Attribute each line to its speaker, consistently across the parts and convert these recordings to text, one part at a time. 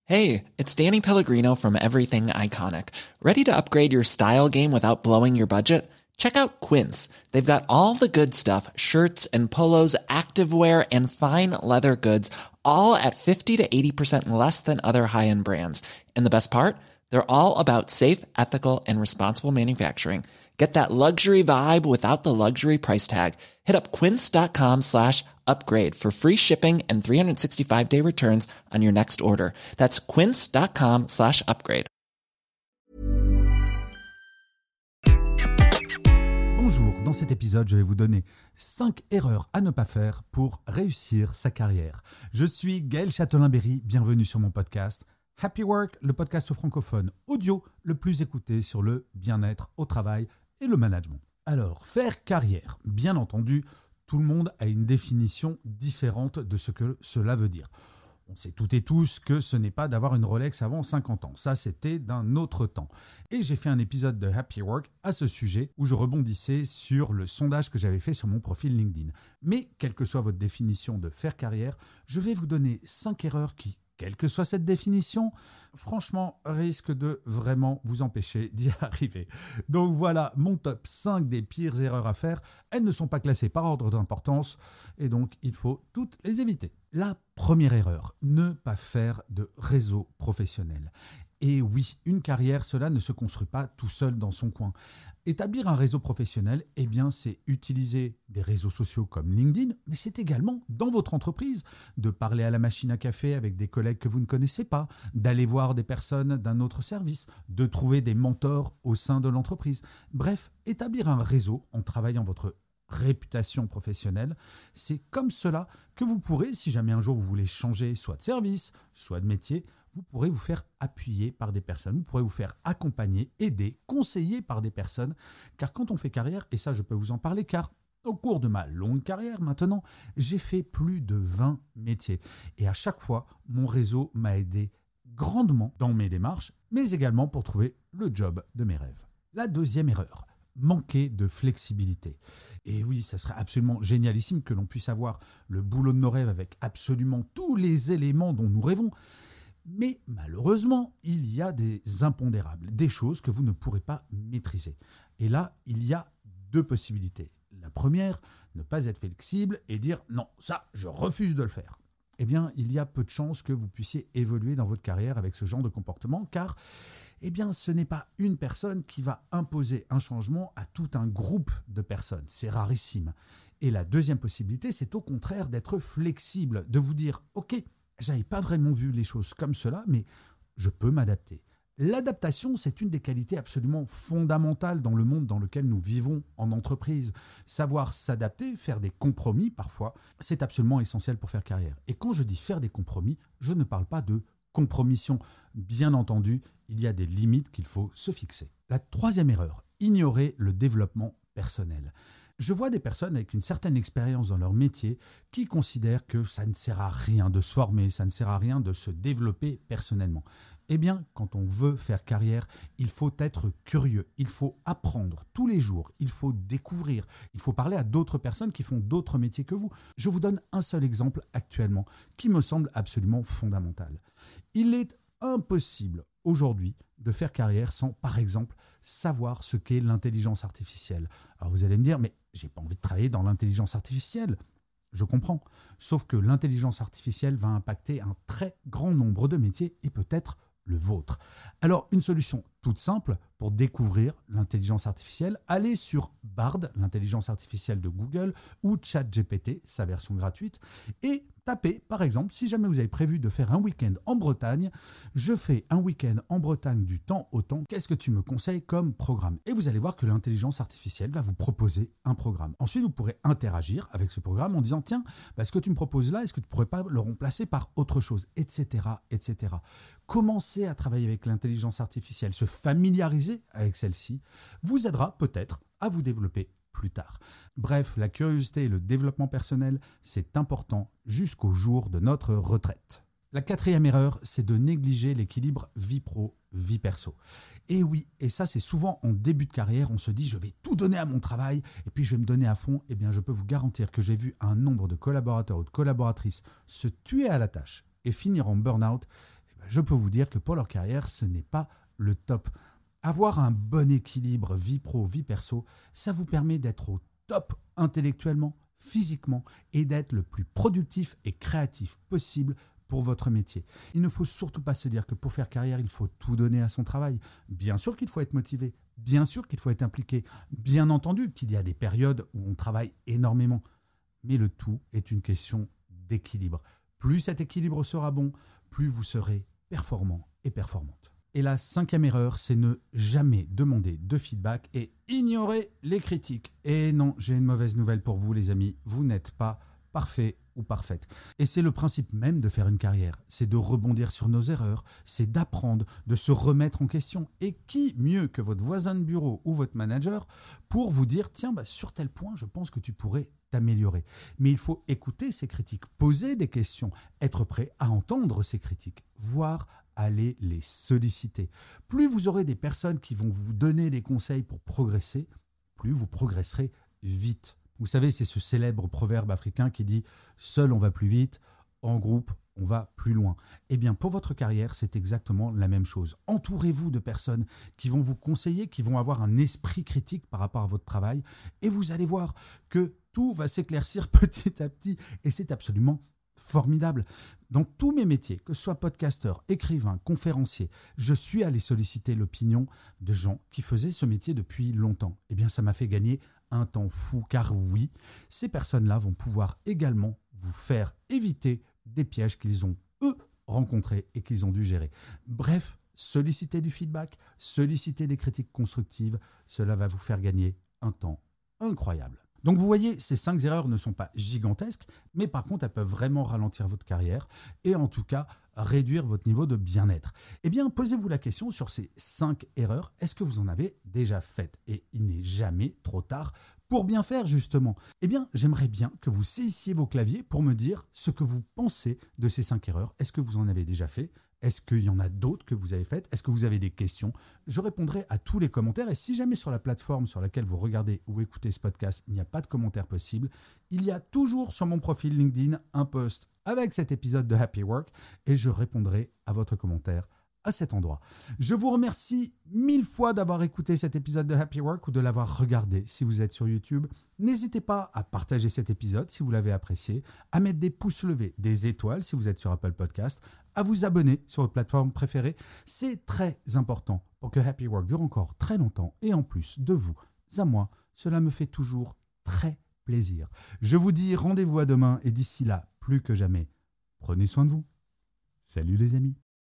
Speaker 1: Hey, it's Danny Pellegrino from Everything Iconic. Ready to upgrade your style game without blowing your budget? Check out Quince. They've got all the good stuff, shirts and polos, activewear, and fine leather goods, all at 50 to 80% less than other high-end brands. And the best part? They're all about safe, ethical, and responsible manufacturing. Get that luxury vibe without the luxury price tag. Hit up quince.com/upgrade for free shipping and 365-day returns on your next order. That's quince.com/upgrade.
Speaker 2: Bonjour, dans cet épisode, je vais vous donner 5 erreurs à ne pas faire pour réussir sa carrière. Je suis Gaël Châtelain-Berry, bienvenue sur mon podcast Happy Work, le podcast francophone audio le plus écouté sur le bien-être au travail et le management. Alors, faire carrière, bien entendu, tout le monde a une définition différente de ce que cela veut dire. On sait toutes et tous que ce n'est pas d'avoir une Rolex avant 50 ans. Ça, c'était d'un autre temps. Et j'ai fait un épisode de Happy Work à ce sujet où je rebondissais sur le sondage que j'avais fait sur mon profil LinkedIn. Mais, quelle que soit votre définition de faire carrière, je vais vous donner 5 erreurs qui, quelle que soit cette définition, franchement, risquent de vraiment vous empêcher d'y arriver. Donc voilà, mon top 5 des pires erreurs à faire. Elles ne sont pas classées par ordre d'importance et donc il faut toutes les éviter. La première erreur, ne pas faire de réseau professionnel. Et oui, une carrière, cela ne se construit pas tout seul dans son coin. Établir un réseau professionnel, eh bien, c'est utiliser des réseaux sociaux comme LinkedIn, mais c'est également dans votre entreprise de parler à la machine à café avec des collègues que vous ne connaissez pas, d'aller voir des personnes d'un autre service, de trouver des mentors au sein de l'entreprise. Bref, établir un réseau en travaillant votre réputation professionnelle, c'est comme cela que vous pourrez, si jamais un jour vous voulez changer soit de service, soit de métier, vous pourrez vous faire appuyer par des personnes, vous pourrez vous faire accompagner, aider, conseiller par des personnes. Car quand on fait carrière, et ça je peux vous en parler, car au cours de ma longue carrière maintenant, j'ai fait plus de 20 métiers. Et à chaque fois, mon réseau m'a aidé grandement dans mes démarches, mais également pour trouver le job de mes rêves. La deuxième erreur, manquer de flexibilité. Et oui, ça serait absolument génialissime que l'on puisse avoir le boulot de nos rêves avec absolument tous les éléments dont nous rêvons. Mais malheureusement, il y a des impondérables, des choses que vous ne pourrez pas maîtriser. Et là, il y a 2 possibilités. La première, ne pas être flexible et dire « non, ça, je refuse de le faire ». Eh bien, il y a peu de chances que vous puissiez évoluer dans votre carrière avec ce genre de comportement, car eh bien, ce n'est pas une personne qui va imposer un changement à tout un groupe de personnes. C'est rarissime. Et la deuxième possibilité, c'est au contraire d'être flexible, de vous dire « ok, j'avais pas vraiment vu les choses comme cela, mais je peux m'adapter ». L'adaptation, c'est une des qualités absolument fondamentales dans le monde dans lequel nous vivons en entreprise. Savoir s'adapter, faire des compromis parfois, c'est absolument essentiel pour faire carrière. Et quand je dis faire des compromis, je ne parle pas de compromission. Bien entendu, il y a des limites qu'il faut se fixer. La troisième erreur, ignorer le développement personnel. Je vois des personnes avec une certaine expérience dans leur métier qui considèrent que ça ne sert à rien de se former, ça ne sert à rien de se développer personnellement. Eh bien, quand on veut faire carrière, il faut être curieux, il faut apprendre tous les jours, il faut découvrir, il faut parler à d'autres personnes qui font d'autres métiers que vous. Je vous donne un seul exemple actuellement qui me semble absolument fondamental. Il est impossible aujourd'hui de faire carrière sans, par exemple, savoir ce qu'est l'intelligence artificielle. Alors vous allez me dire, mais j'ai pas envie de travailler dans l'intelligence artificielle. Je comprends. Sauf que l'intelligence artificielle va impacter un très grand nombre de métiers et peut-être le vôtre. Alors, une solution toute simple pour découvrir l'intelligence artificielle, allez sur Bard, l'intelligence artificielle de Google, ou ChatGPT, sa version gratuite, et tapez, par exemple, si jamais vous avez prévu de faire un week-end en Bretagne, je fais un week-end en Bretagne du temps au temps, qu'est-ce que tu me conseilles comme programme? Et vous allez voir que l'intelligence artificielle va vous proposer un programme. Ensuite, vous pourrez interagir avec ce programme en disant, tiens, ce que tu me proposes là, est-ce que tu ne pourrais pas le remplacer par autre chose, etc., etc. Commencez à travailler avec l'intelligence artificielle, se familiariser avec celle-ci, vous aidera peut-être à vous développer plus tard. Bref, la curiosité et le développement personnel, c'est important jusqu'au jour de notre retraite. La quatrième erreur, c'est de négliger l'équilibre vie pro, vie perso. Et oui, et ça c'est souvent en début de carrière, on se dit je vais tout donner à mon travail et puis je vais me donner à fond. Eh bien je peux vous garantir que j'ai vu un nombre de collaborateurs ou de collaboratrices se tuer à la tâche et finir en burn-out. je peux vous dire que pour leur carrière, ce n'est pas le top. Avoir un bon équilibre vie pro, vie perso, ça vous permet d'être au top intellectuellement, physiquement et d'être le plus productif et créatif possible pour votre métier. Il ne faut surtout pas se dire que pour faire carrière, il faut tout donner à son travail. Bien sûr qu'il faut être motivé, bien sûr qu'il faut être impliqué, bien entendu qu'il y a des périodes où on travaille énormément. Mais le tout est une question d'équilibre. Plus cet équilibre sera bon, plus vous serez performant et performante. Et la 5e erreur, c'est ne jamais demander de feedback et ignorer les critiques. Et non, j'ai une mauvaise nouvelle pour vous les amis, vous n'êtes pas parfait ou parfaite. Et c'est le principe même de faire une carrière, c'est de rebondir sur nos erreurs, c'est d'apprendre, de se remettre en question. Et qui mieux que votre voisin de bureau ou votre manager pour vous dire « Tiens, sur tel point, je pense que tu pourrais t'améliorer ». Mais il faut écouter ces critiques, poser des questions, être prêt à entendre ces critiques, voire aller les solliciter. Plus vous aurez des personnes qui vont vous donner des conseils pour progresser, plus vous progresserez vite. Vous savez, c'est ce célèbre proverbe africain qui dit « Seul on va plus vite, en groupe on va plus loin ». Eh bien, pour votre carrière, c'est exactement la même chose. Entourez-vous de personnes qui vont vous conseiller, qui vont avoir un esprit critique par rapport à votre travail et vous allez voir que tout va s'éclaircir petit à petit et c'est absolument formidable. Dans tous mes métiers, que ce soit podcasteur, écrivain, conférencier, je suis allé solliciter l'opinion de gens qui faisaient ce métier depuis longtemps. Eh bien, ça m'a fait gagner un temps fou, car oui, ces personnes-là vont pouvoir également vous faire éviter des pièges qu'ils ont, eux, rencontrés et qu'ils ont dû gérer. Bref, solliciter du feedback, solliciter des critiques constructives, cela va vous faire gagner un temps incroyable. Donc vous voyez, ces 5 erreurs ne sont pas gigantesques, mais par contre, elles peuvent vraiment ralentir votre carrière et en tout cas, réduire votre niveau de bien-être. Eh bien, posez-vous la question sur ces 5 erreurs. Est-ce que vous en avez déjà faites ? Et il n'est jamais trop tard pour bien faire, justement. Eh bien, j'aimerais bien que vous saisissiez vos claviers pour me dire ce que vous pensez de ces 5 erreurs. Est-ce que vous en avez déjà fait ? Est-ce qu'il y en a d'autres que vous avez faites ? Est-ce que vous avez des questions ? Je répondrai à tous les commentaires. Et si jamais sur la plateforme sur laquelle vous regardez ou écoutez ce podcast, il n'y a pas de commentaires possibles, il y a toujours sur mon profil LinkedIn un post avec cet épisode de Happy Work et je répondrai à votre commentaire à cet endroit. Je vous remercie 1000 fois d'avoir écouté cet épisode de Happy Work ou de l'avoir regardé si vous êtes sur YouTube. N'hésitez pas à partager cet épisode si vous l'avez apprécié, à mettre des pouces levés, des étoiles si vous êtes sur Apple Podcast, à vous abonner sur votre plateforme préférée. C'est très important pour que Happy Work dure encore très longtemps et en plus de vous à moi, cela me fait toujours très plaisir. Je vous dis rendez-vous à demain et d'ici là, plus que jamais, prenez soin de vous. Salut les amis.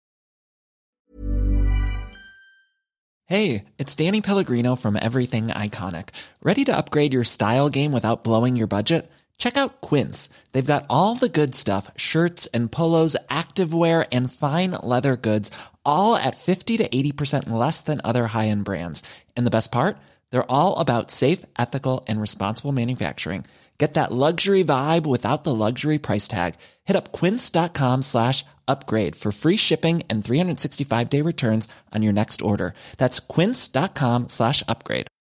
Speaker 1: Hey, it's Danny Pellegrino from Everything Iconic. Ready to upgrade your style game without blowing your budget? Check out Quince. They've got all the good stuff, shirts and polos, activewear, and fine leather goods, all at 50 to 80% less than other high-end brands. And the best part? They're all about safe, ethical, and responsible manufacturing. Get that luxury vibe without the luxury price tag. Hit up quince.com/upgrade for free shipping and 365-day returns on your next order. That's quince.com/upgrade.